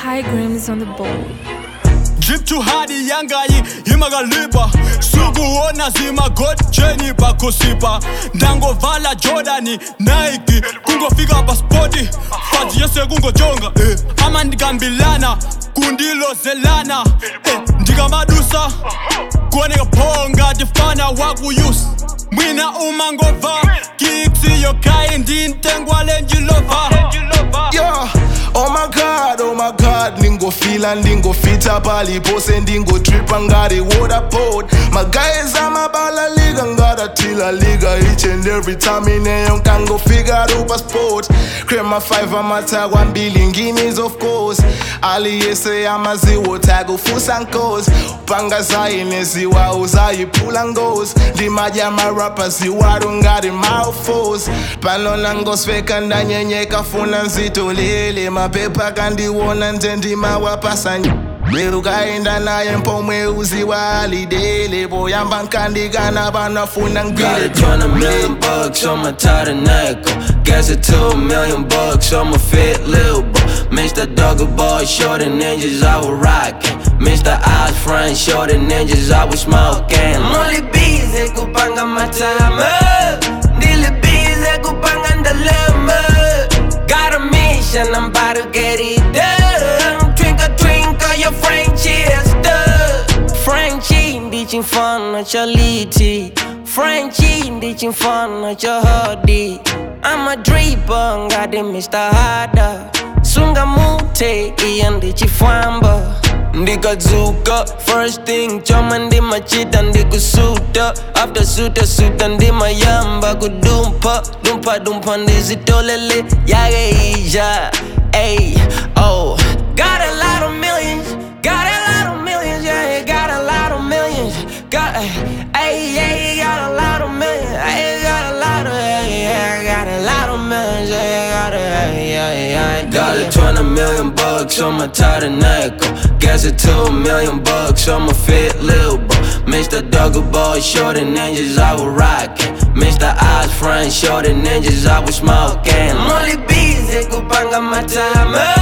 High Grams on the bowl. Drip too hard yangayi imagaliba sukuona zima god Jenny bakosipa ndangovala Jordani Nike kungofika paspoti fazi yese kungojonga ama ndikambilana kundilo zelana ndikamadusa kuoneka phonga tifana wakuyusa mwina umangova kiksi yokai ndintengwa lenjilova. Yeah. Oh my god, ndingo fita pali pose ndingo trip ngari waterboard. My guys amabala liga ngara tila liga each and every time ineyo nkango figure upa sport. Crema 5 amatagwa mbili nginis of course. Ali yese amaziwo tago fusankos. Panga zayi neziwa uzayi pulangos. Limaja marapa ziwaru ngari mouthfuls. Palonangos feka ndanyenyeka funa nzito lele. Mapepa kandiwona ntendima wapasanya Merukaenda naye mpomwe uziwa alidele Boyamba nkandigana banafuna ngile. Got it, $20 million on my tighter neck. Guess it $2 million on my fit little boy. Mr. Dogger boy, short and ninjas I was rocking. Mr. Eyes front, short and ninjas I was smoking. Molly busy kupanga matama. Dili busy kupanga ndalama. Got a mission, I'm about to get it done. Twinkle, your Frenchie is done. Frenchie, ndichi fun chaliti. Frenchie, ndichi fun chahodi. I'm a dripper, got it Mr. Harder. Sunga mute, iyan ndichi famba. Ndikazuka, first thing, choma ndima chita ndikusuta. After suta ndima yamba kudumpa. Dumpa ndizitolele, yage ija. Ay, oh. Got a lot of millions, yeah, got a lot of millions. Got a lot of millions, got a lot of millions, yeah. Got it, $20 million on my tighter neck. Guess it $2 million on my fit little boy. Mr. Dogger boy, short and ninjas I was rocking. Mr. Eyes front, short and ninjas I was smoking. Molly busy kupanga matama.